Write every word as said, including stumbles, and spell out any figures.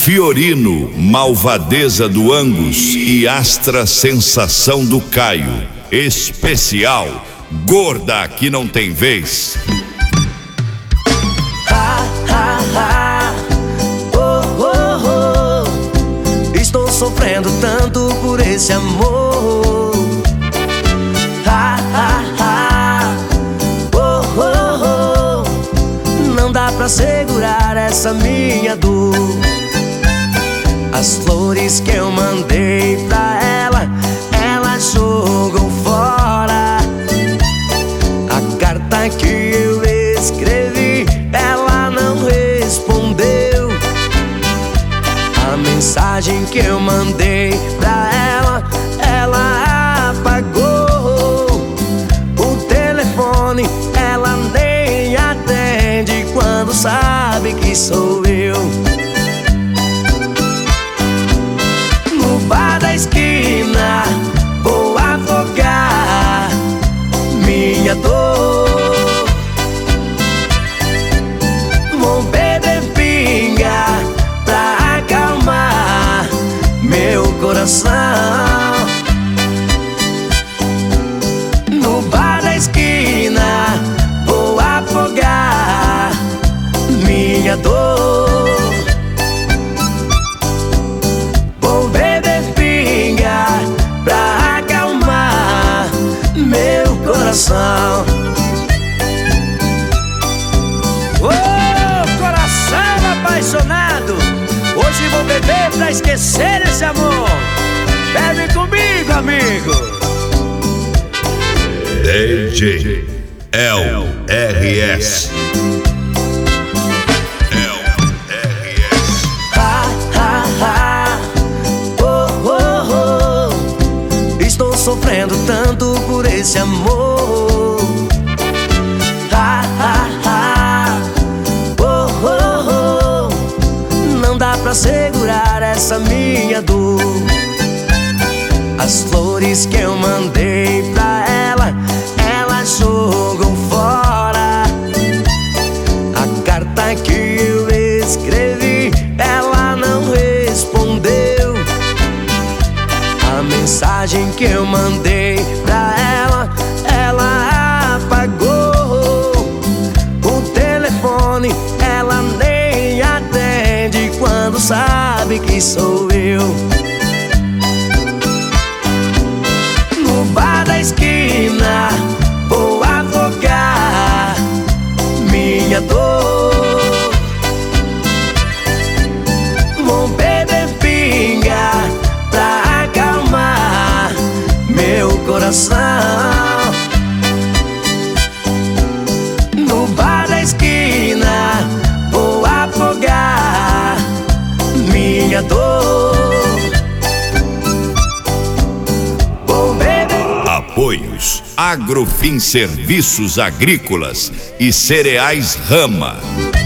Fiorino, malvadeza do Angus e Astra, sensação do Caio. Especial, gorda que não tem vez. Ha, ha, ha. Oh, oh, oh. Estou sofrendo tanto por esse amor. Ha, ha, ha. Oh, oh, oh. Não dá pra segurar essa minha dor. As flores que eu mandei pra ela, ela jogou fora. A carta que eu escrevi, ela não respondeu. A mensagem que eu mandei pra ela, ela apagou. O telefone ela nem atende quando sabe que sou eu. No bar da esquina vou afogar minha dor. Vou beber pinga pra acalmar meu coração. No bar da esquina vou afogar minha dor. Vou beber pinga pra acalmar meu coração. Ô, oh, coração apaixonado, hoje vou beber pra esquecer esse amor. Bebe comigo, amigo. D J L R S. Ha, ha, ha. Oh, oh, oh. Estou sofrendo tanto por esse amor. Ha, ha, ha. Oh, oh, oh. Não dá pra segurar essa minha dor. As flores que eu mandei pra ela, ela jogou fora. A carta que eu escrevi, ela não respondeu. A mensagem que eu mandei pra ela, ela apagou. O telefone ela nem atende quando sabe que sou eu. No bar da esquina vou afogar minha dor. Vou beber pinga pra acalmar meu coração. No bar da esquina vou afogar minha dor. Vou beber. Apoios Agrofin Serviços Agrícolas e Cereais Rama.